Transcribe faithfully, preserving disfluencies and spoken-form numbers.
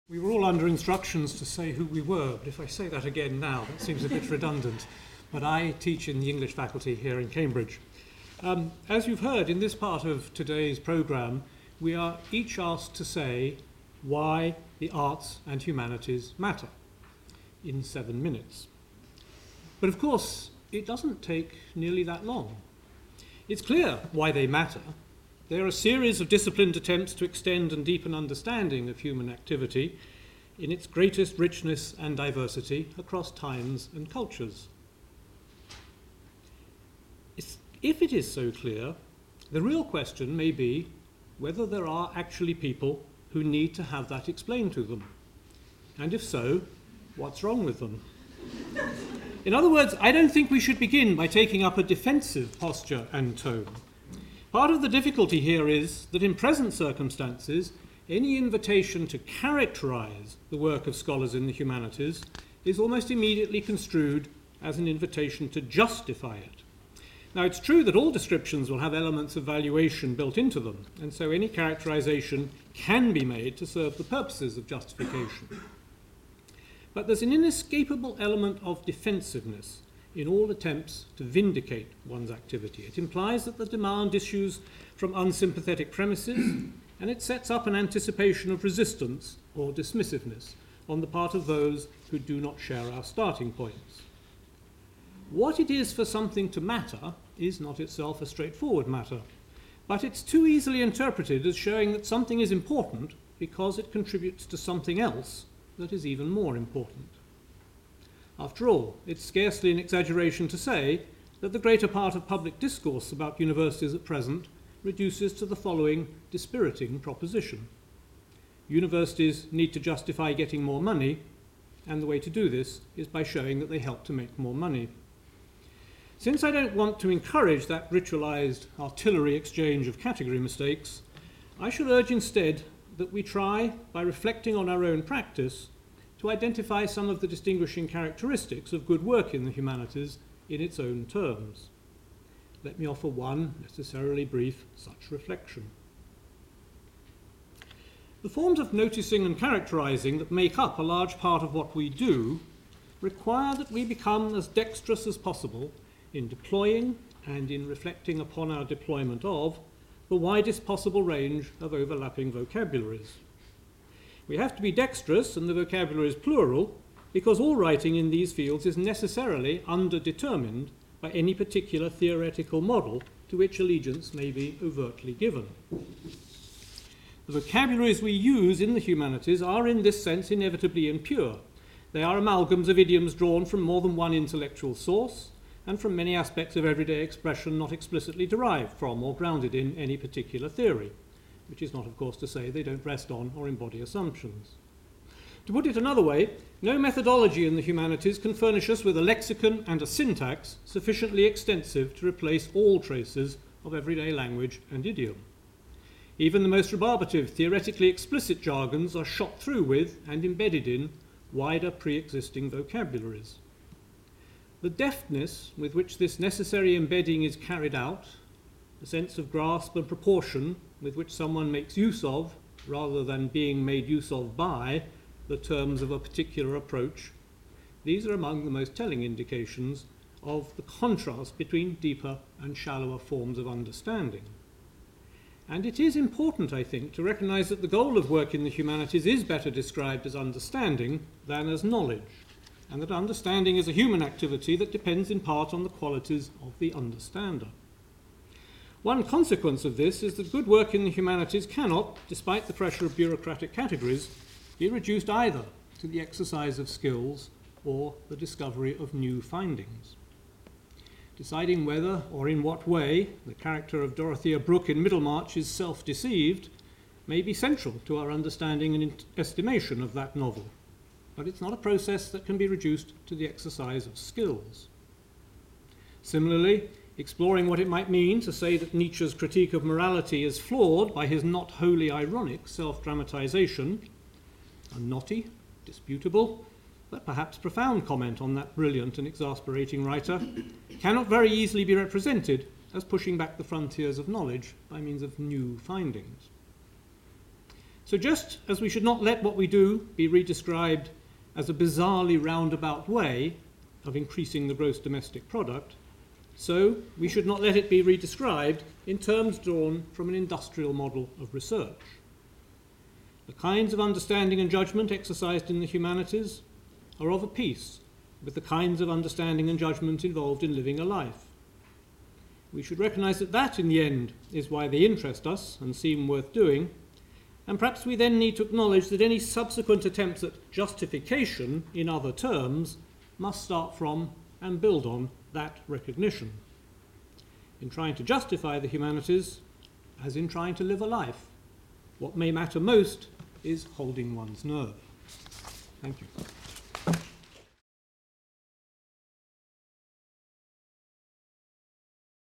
We were all under instructions to say who we were, but if I say that again now, that seems a bit redundant. But I teach in the English faculty here in Cambridge. Um, as you've heard, in this part of today's programme, we are each asked to say why the arts and humanities matter in seven minutes. But of course, it doesn't take nearly that long. It's clear why they matter. They are a series of disciplined attempts to extend and deepen understanding of human activity in its greatest richness and diversity across times and cultures. It's, if it is so clear, the real question may be whether there are actually people who need to have that explained to them. And if so, what's wrong with them? In other words, I don't think we should begin by taking up a defensive posture and tone. Part of the difficulty here is that in present circumstances, any invitation to characterize the work of scholars in the humanities is almost immediately construed as an invitation to justify it. Now, it's true that all descriptions will have elements of valuation built into them, and so any characterization can be made to serve the purposes of justification. But there's an inescapable element of defensiveness in all attempts to vindicate one's activity. It implies that the demand issues from unsympathetic premises, and it sets up an anticipation of resistance or dismissiveness on the part of those who do not share our starting points. What it is for something to matter is not itself a straightforward matter, but it's too easily interpreted as showing that something is important because it contributes to something else that is even more important. After all, it's scarcely an exaggeration to say that the greater part of public discourse about universities at present reduces to the following dispiriting proposition. Universities need to justify getting more money, and the way to do this is by showing that they help to make more money. Since I don't want to encourage that ritualized artillery exchange of category mistakes, I should urge instead that we try, by reflecting on our own practice, to identify some of the distinguishing characteristics of good work in the humanities in its own terms. Let me offer one necessarily brief such reflection. The forms of noticing and characterizing that make up a large part of what we do require that we become as dexterous as possible in deploying and in reflecting upon our deployment of the widest possible range of overlapping vocabularies. We have to be dexterous, and the vocabulary is plural, because all writing in these fields is necessarily underdetermined by any particular theoretical model to which allegiance may be overtly given. The vocabularies we use in the humanities are in this sense inevitably impure. They are amalgams of idioms drawn from more than one intellectual source and from many aspects of everyday expression not explicitly derived from or grounded in any particular theory, which is not, of course, to say they don't rest on or embody assumptions. To put it another way, no methodology in the humanities can furnish us with a lexicon and a syntax sufficiently extensive to replace all traces of everyday language and idiom. Even the most rebarbative, theoretically explicit jargons are shot through with and embedded in wider pre-existing vocabularies. The deftness with which this necessary embedding is carried out, the sense of grasp and proportion with which someone makes use of, rather than being made use of by, the terms of a particular approach, these are among the most telling indications of the contrast between deeper and shallower forms of understanding. And it is important, I think, to recognize that the goal of work in the humanities is better described as understanding than as knowledge, and that understanding is a human activity that depends in part on the qualities of the understander. One consequence of this is that good work in the humanities cannot, despite the pressure of bureaucratic categories, be reduced either to the exercise of skills or the discovery of new findings. Deciding whether or in what way the character of Dorothea Brooke in Middlemarch is self-deceived may be central to our understanding and estimation of that novel, but it's not a process that can be reduced to the exercise of skills. Similarly, exploring what it might mean to say that Nietzsche's critique of morality is flawed by his not wholly ironic self-dramatization, a knotty, disputable, but perhaps profound comment on that brilliant and exasperating writer, cannot very easily be represented as pushing back the frontiers of knowledge by means of new findings. So just as we should not let what we do be redescribed as a bizarrely roundabout way of increasing the gross domestic product, so we should not let it be redescribed in terms drawn from an industrial model of research. The kinds of understanding and judgment exercised in the humanities are of a piece with the kinds of understanding and judgment involved in living a life. We should recognize that that, in the end, is why they interest us and seem worth doing, and perhaps we then need to acknowledge that any subsequent attempts at justification in other terms must start from and build on that recognition. In trying to justify the humanities, as in trying to live a life, what may matter most is holding one's nerve. Thank you.